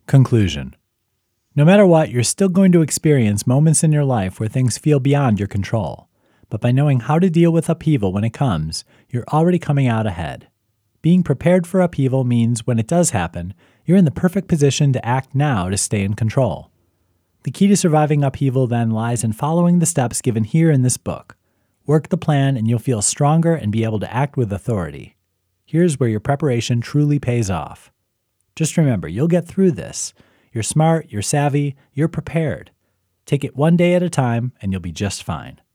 Conclusion. No matter what, you're still going to experience moments in your life where things feel beyond your control. But by knowing how to deal with upheaval when it comes, you're already coming out ahead. Being prepared for upheaval means when it does happen, you're in the perfect position to act now to stay in control. The key to surviving upheaval then lies in following the steps given here in this book. Work the plan and you'll feel stronger and be able to act with authority. Here's where your preparation truly pays off. Just remember, you'll get through this. You're smart, you're savvy, you're prepared. Take it one day at a time and you'll be just fine.